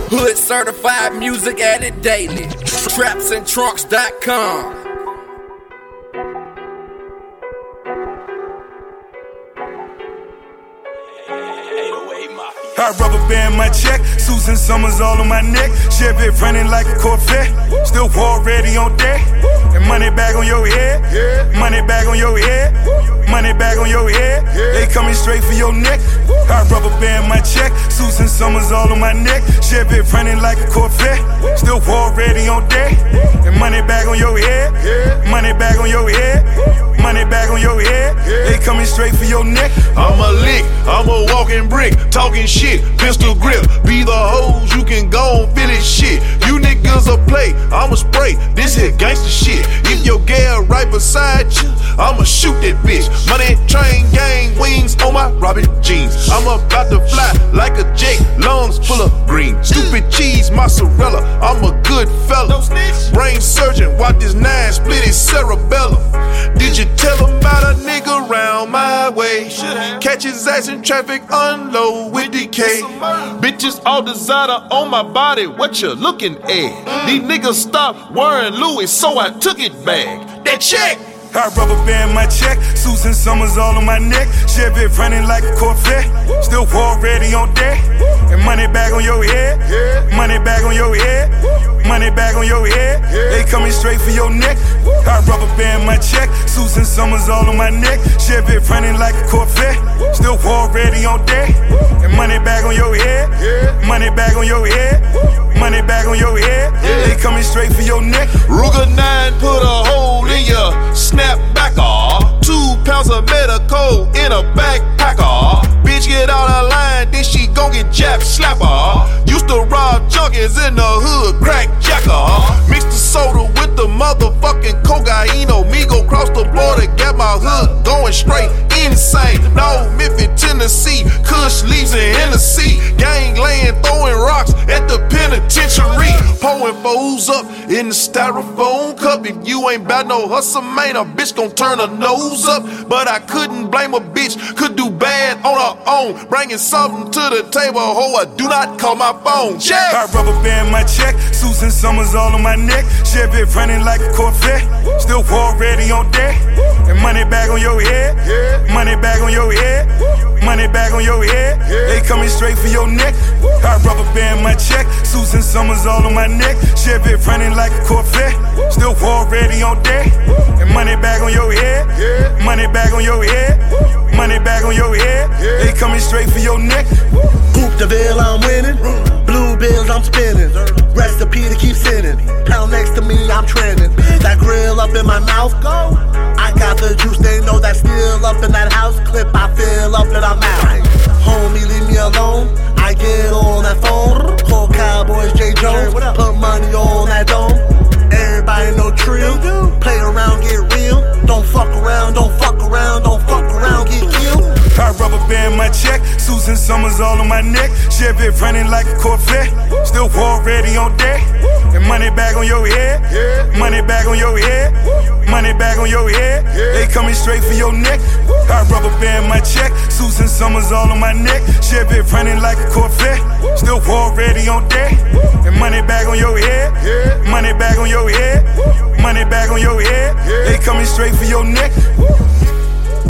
Hood certified, music added daily. Trapsandtrunks.com. Hot rubber band my check, Susan Summers all on my neck. Chevy running like a Corvette, still war ready on deck. And money bag on your head, money bag on your head, money bag on your head. They coming straight for your neck. Hot rubber band my check, Susan Summers all on my neck. Chevy running like a Corvette, still war ready on deck. And money bag on your head, money bag on your head, money bag on your head. They coming straight for your neck. I'm a lick, I'm a walking brick, talking shit, pistol grip. Be the hoes, you can go and feel it shit. You niggas a play, I'ma spray, this here gangsta shit. If your gal right beside you, I'ma shoot that bitch. Money train gang, wings on my Robin jeans. I'm about to fly like a Jake, lungs full of green. Stupid cheese, mozzarella, I'm a good fella. Brain surgeon, watch this 9 split his cerebellum. Did you tell him about a nigga round my way? Catch his ass in traffic, unload with DK. Bitches all designer on my body, what you looking at? These niggas stopped wearing Louis, so I took it back. That check! Hot rubber band my check, Susan Summers all on my neck. Chevy running like a Corvette, still war ready on deck. And money bag on your head, money bag on your head, money bag on your head. They coming straight for your neck. Hot rubber band my check, Susan Summers all on my neck. Chevy running like a Corvette, still war ready on deck. And money bag on your head, money bag on your head, money bag on your head. They coming straight for your neck. Ruger 9 put a hole in your snapbacker. 2 pounds of medical in a backpacker. Bitch get out of line, then she gon' get jabbed, slapper. Used to rob junkies in the hood, crack jacker. Mix the soda with the motherfucking cocaine. Migo cross the border, got my hood going straight insane. No, Memphis, Tennessee, Kush leaves in Hennessy. Gang laying, throwing rocks at the penitentiary. Pouring foes up in the styrofoam cup. If you ain't bout no hustle, man, a bitch gon' turn her nose up. But I couldn't blame a bitch, could do bad on her own. Bringing something to the table, ho, I do not call my phone. Check! Hot rubber band my check, Susan Summers all on my neck. Chevy running like a Corvette, still war ready on deck. And money bag on your head, money bag on your head, money bag on your head. They coming straight for your neck. Hot rubber band my check, Susan Summers all on my neck. Chevy running like a Corvette, still war ready on deck. And money bag on your head, money bag on your head, money bag on your head. They coming straight for your neck. Hoop the bill, I'm winning. Blue bills, I'm spinning. Recipe to keep sinning. Pound next to me, I'm trending. That grill up in my mouth, go. I got the juice, they know that still up in that house clip. I fill up and I'm out. Homie, leave me alone. I get on that phone. Call Cowboys, J. Jones. Put money on that dome. Everybody know trill. Play around, get real. Don't fuck around, don't fuck around, don't fuck around, get killed. Hot rubber band my check, Susan Summers all on my neck. Chevy running like a Corvette, still war ready on deck. And money bag on your head, money bag on your head, money bag on your head. They coming straight for your neck. Hot rubber band my check, Susan Summers all on my neck. Chevy running like a Corvette, still war ready on deck. And money bag on your head, money bag on your head, money bag on your head. They coming straight for your neck.